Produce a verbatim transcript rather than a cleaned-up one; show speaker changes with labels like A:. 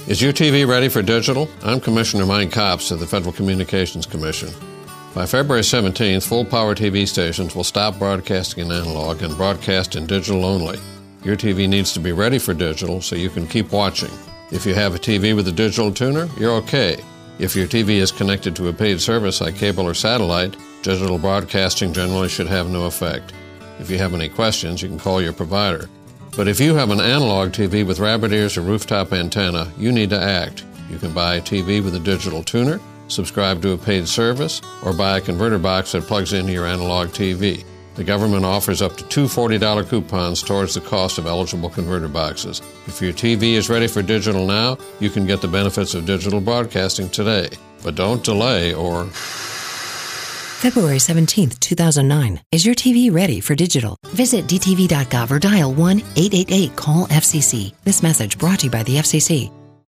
A: Is your T V ready for digital? I'm Commissioner Mike Copps of the Federal Communications Commission. By February seventeenth, full-power T V stations will stop broadcasting in analog and broadcast in digital only. Your T V needs to be ready for digital so you can keep watching. If you have a T V with a digital tuner, you're okay. If your T V is connected to a paid service like cable or satellite, digital broadcasting generally should have no effect. If you have any questions, you can call your provider. But if you have an analog T V with rabbit ears or rooftop antenna, you need to act. You can buy a T V with a digital tuner, subscribe to a paid service, or buy a converter box that plugs into your analog T V. The government offers up to two forty dollars coupons towards the cost of eligible converter boxes. If your T V is ready for digital now, you can get the benefits of digital broadcasting today. But don't delay or...
B: February seventeenth, two thousand nine. Is your T V ready for digital? Visit d t v dot gov or dial one eight eight eight call F C C. This message brought to you by the F C C.